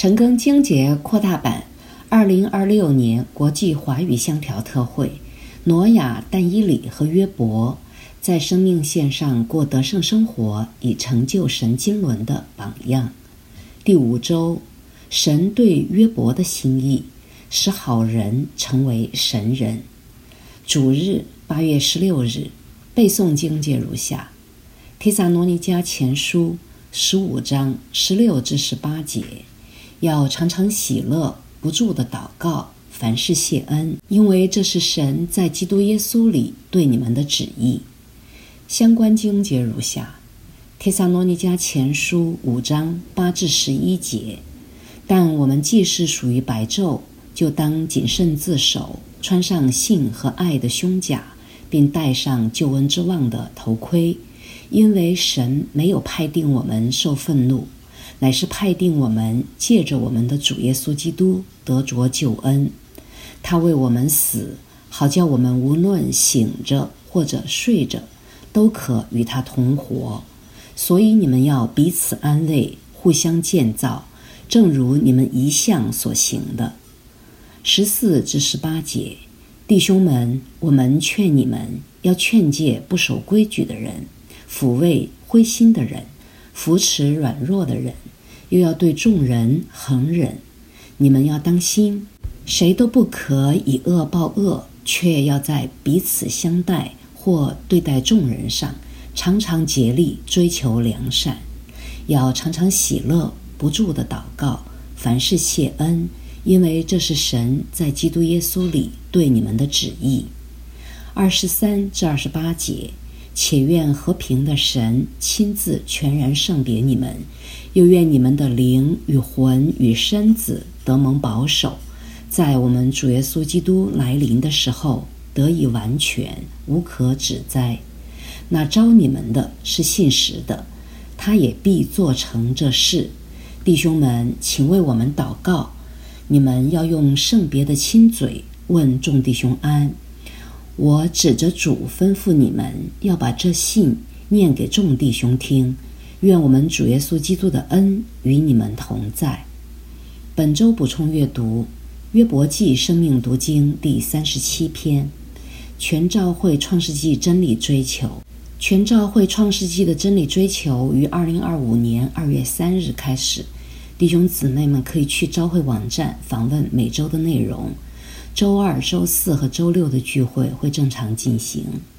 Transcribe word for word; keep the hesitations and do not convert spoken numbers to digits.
陈庚经节扩大版二零二六年国际华语香调特会，挪亚、但以理和约伯在生命线上过得胜生活，以成就神经纶的榜样。第五周，神对约伯的心意，使好人成为神人。主日八月十六日，背诵经节如下：帖撒罗尼迦前书十五章十六至十八节，要常常喜乐，不住的祷告，凡事谢恩，因为这是神在基督耶稣里对你们的旨意。相关经节如下：帖撒罗尼迦前书五章八至十一节，但我们既是属于白昼，就当谨慎自守，穿上信和爱的胸甲，并戴上救恩之望的头盔，因为神没有派定我们受愤怒，乃是派定我们借着我们的主耶稣基督得着救恩。他为我们死，好叫我们无论醒着或者睡着，都可与他同活。所以你们要彼此安慰，互相建造，正如你们一向所行的。十四至十八节，弟兄们，我们劝你们要劝诫不守规矩的人，抚慰灰心的人，扶持软弱的人，又要对众人恒忍。你们要当心，谁都不可以恶报恶，却要在彼此相待或对待众人上，常常竭力追求良善。要常常喜乐，不住的祷告，凡事谢恩，因为这是神在基督耶稣里对你们的旨意。二十三至二十八节，且愿和平的神亲自全然圣别你们，又愿你们的灵与魂与身子得蒙保守，在我们主耶稣基督来临的时候得以完全，无可指摘。那召你们的是信实的，他也必做成这事。弟兄们，请为我们祷告，你们要用圣别的亲嘴问众弟兄安。我指着主吩咐你们，要把这信念给众弟兄听。愿我们主耶稣基督的恩与你们同在。本周补充阅读约伯记生命读经第三十七篇。全召会创世纪真理追求。全召会创世纪的真理追求于二零二五年二月三日开始，弟兄姊妹们可以去召会网站访问每周的内容。周二、周四和周六的聚会会正常进行。